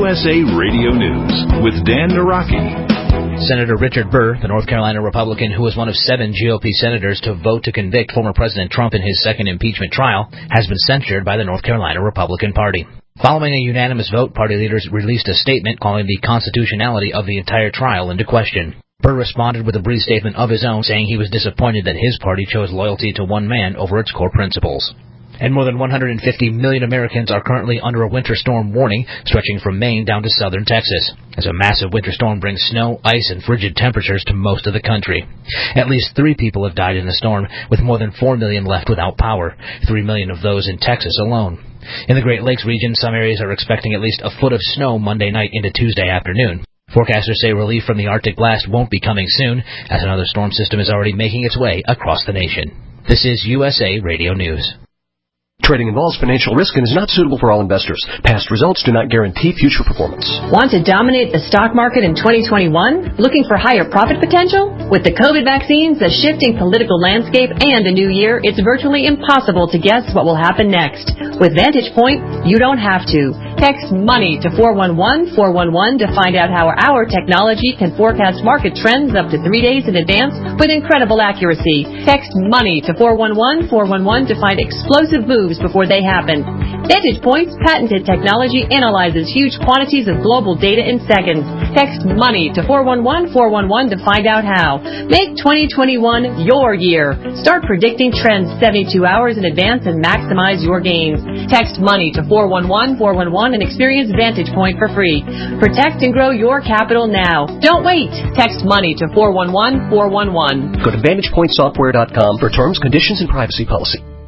USA Radio News with Dan Naraki. Senator Richard Burr, the North Carolina Republican who was one of 7 GOP senators to vote to convict former President Trump in his second impeachment trial, has been censured by the North Carolina Republican Party. Following a unanimous vote, party leaders released a statement calling the constitutionality of the entire trial into question. Burr responded with a brief statement of his own, saying he was disappointed that his party chose loyalty to one man over its core principles. And more than 150 million Americans are currently under a winter storm warning stretching from Maine down to southern Texas, as a massive winter storm brings snow, ice, and frigid temperatures to most of the country. At least 3 people have died in the storm, with more than 4 million left without power, 3 million of those in Texas alone. In the Great Lakes region, some areas are expecting at least a foot of snow Monday night into Tuesday afternoon. Forecasters say relief from the Arctic blast won't be coming soon, as another storm system is already making its way across the nation. This is USA Radio News. Trading involves financial risk and is not suitable for all investors. Past results do not guarantee future performance. Want to dominate the stock market in 2021? Looking for higher profit potential? With the COVID vaccines, the shifting political landscape, and a new year, it's virtually impossible to guess what will happen next. With Vantage Point, you don't have to. Text MONEY to 411-411 to find out how our technology can forecast market trends up to 3 days in advance with incredible accuracy. Text MONEY to 411-411 to find explosive moves before they happen. Vantage Point's patented technology analyzes huge quantities of global data in seconds. Text MONEY to 411-411 to find out how. Make 2021 your year. Start predicting trends 72 hours in advance and maximize your gains. Text MONEY to 411-411 and experience Vantage Point for free. Protect and grow your capital now. Don't wait. Text MONEY to 411-411. Go to VantagePointSoftware.com for terms, conditions, and privacy policy.